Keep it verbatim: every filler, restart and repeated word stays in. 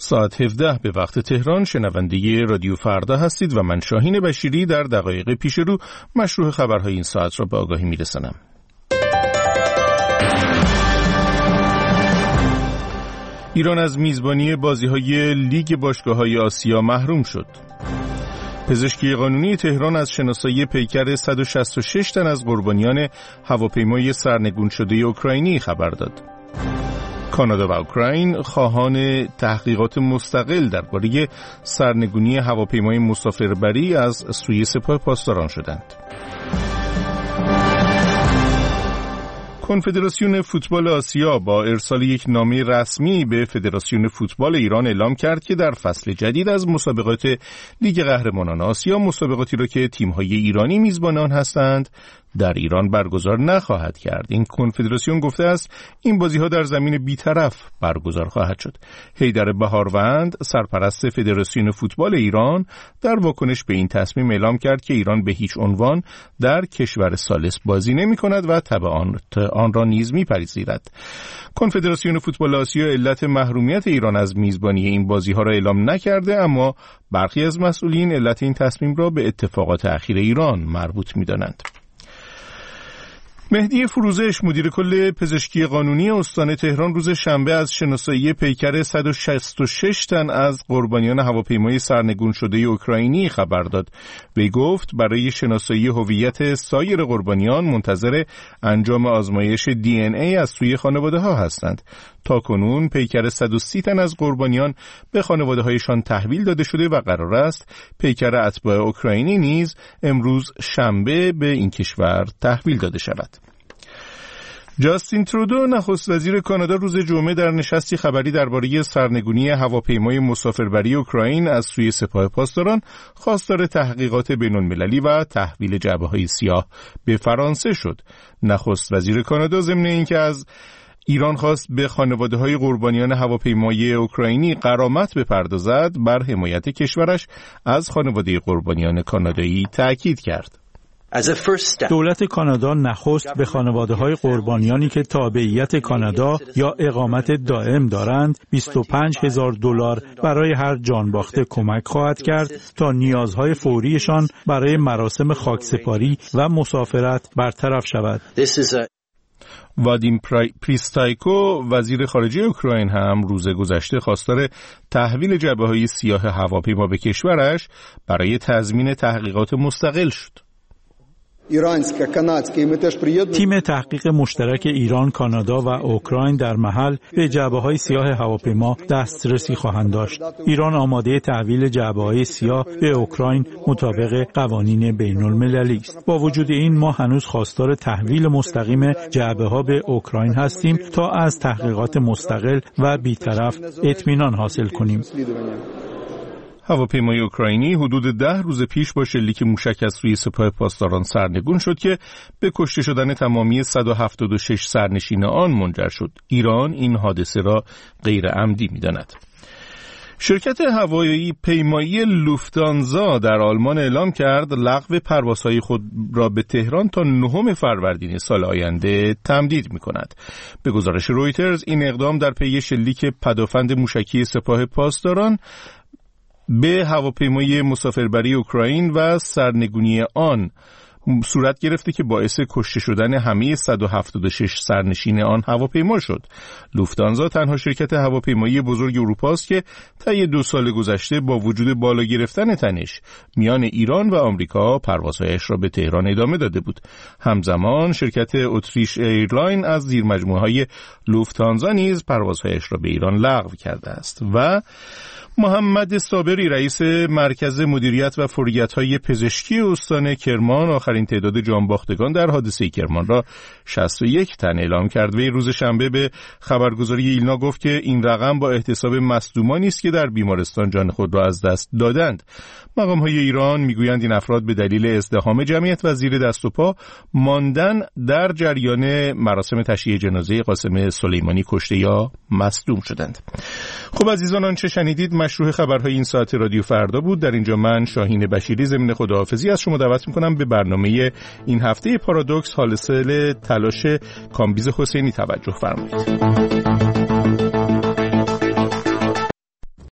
ساعت هفده به وقت تهران شنونده رادیو فردا هستید و من شاهین بشیری در دقایق پیش رو مشروع خبرهای این ساعت را به آگاهی میرسانم. ایران از میزبانی بازی‌های لیگ باشگاه‌های آسیا محروم شد. پزشکی قانونی تهران از شناسایی پیکر صد و شصت و شش تن از قربانیان هواپیمای سرنگون شده اوکراینی خبر داد. کانادا و اوکراین خواهان تحقیقات مستقل درباره سرنگونی هواپیمای مسافربری از سوی سپاه پاسداران شدند. کنفدراسیون فوتبال آسیا با ارسال یک نامه رسمی به فدراسیون فوتبال ایران اعلام کرد که در فصل جدید از مسابقات لیگ قهرمانان آسیا مسابقاتی را که تیم‌های ایرانی میزبان آن هستند در ایران برگزار نخواهد کرد. این کنفدراسیون گفته است این بازی‌ها در زمین بی‌طرف برگزار خواهد شد. حیدر بهاروند سرپرست فدراسیون فوتبال ایران در واکنش به این تصمیم اعلام کرد که ایران به هیچ عنوان در کشور ثالث بازی نمی‌کند و تبعات آن را نیز می‌پذیرد. کنفدراسیون فوتبال آسیا علت محرومیت ایران از میزبانی این بازی‌ها را اعلام نکرده، اما برخی از مسئولین علت این تصمیم را به اتفاقات اخیر ایران مربوط می‌دانند. مهدی فروزش مدیر کل پزشکی قانونی استان تهران روز شنبه از شناسایی پیکر صد و شصت و شش تن از قربانیان هواپیمای سرنگون شده اوکراینی خبر داد. وی گفت برای شناسایی هویت سایر قربانیان منتظر انجام آزمایش دی ان ای از سوی خانواده‌ها هستند. تاکنون پیکر صد و سی تن از قربانیان به خانواده‌هایشان تحویل داده شده و قرار است پیکر اتباع اوکراینی نیز امروز شنبه به این کشور تحویل داده شود. جاستین ترودو نخست وزیر کانادا روز جمعه در نشستی خبری درباره سرنگونی هواپیمای مسافربری اوکراین از سوی سپاه پاسداران خواستار تحقیقات بین‌المللی و تحویل جعبه‌های سیاه به فرانسه شد. نخست وزیر کانادا ضمن اینکه از ایران خواست به خانواده‌های قربانیان هواپیمای اوکراینی غرامت بپردازد، بر حمایت کشورش از خانواده قربانیان کانادایی تأکید کرد. دولت کانادا نخست به خانواده‌های قربانیانی که تابعیت کانادا یا اقامت دائم دارند بیست و پنج هزار دلار برای هر جان باخته کمک خواهد کرد تا نیازهای فوریشان برای مراسم خاکسپاری و مسافرت برطرف شود. وادیم پریستایکو وزیر خارجه اوکراین هم روز گذشته خواستار تحویل جعبه‌های سیاه هواپیما به کشورش برای تضمین تحقیقات مستقل شد. تیم تحقیق مشترک ایران، کانادا و اوکراین در محل به جعبه‌های سیاه هواپیما دسترسی خواهند داشت. ایران آماده تحویل جعبه‌های سیاه به اوکراین مطابق قوانین بین‌المللی است. با وجود این ما هنوز خواستار تحویل مستقیم جعبه‌ها به اوکراین هستیم تا از تحقیقات مستقل و بی‌طرف اطمینان حاصل کنیم. هواپیمای اوکراینی حدود ده روز پیش با شلیک موشک از سوی سپاه پاسداران سرنگون شد که به کشته شدن تمامی صد و هفتاد و شش سرنشین آن منجر شد. ایران این حادثه را غیر عمدی می‌داند. شرکت هوایی پیمایی لوفتانزا در آلمان اعلام کرد لغو پروازهای خود را به تهران تا نهم فروردین سال آینده تمدید می‌کند. به گزارش رویترز این اقدام در پی شلیک پدافند موشکی سپاه پاسداران به هواپیمای مسافربری اوکراین و سرنگونی آن صورت گرفته که باعث کشته شدن همه صد و هفتاد و شش سرنشین آن هواپیما شد. لوفتانزا تنها شرکت هواپیمایی بزرگ اروپا است که طی دو سال گذشته با وجود بالا گرفتن تنش میان ایران و آمریکا پروازهایش را به تهران ادامه داده بود. همزمان شرکت اتریش ایرلاین از زیرمجموعه‌های لوفتانزا نیز پروازهایش را به ایران لغو کرده است. و محمد صابری رئیس مرکز مدیریت و فوریت‌های پزشکی استان کرمان آخرین تعداد جانباختگان در حادثه کرمان را شصت و یک تن اعلام کرد. وی روز شنبه به خبرگزاری ایلنا گفت که این رقم با احتساب مصدومانی است که در بیمارستان جان خود را از دست دادند. مقام‌های ایران میگویند این افراد به دلیل ازدحام جمعیت و زیر دست و پا ماندن در جریان مراسم تشییع جنازه قاسم سلیمانی کشته یا مصدوم شدند. خب عزیزان، آنچه شنیدید مشروع خبرهای این ساعت رادیو فردا بود. در اینجا من شاهین بشیری ضمن خداحافظی از شما دعوت میکنم به برنامه این هفته پارادوکس حاصل تلاش کامبیز حسینی توجه فرمایید.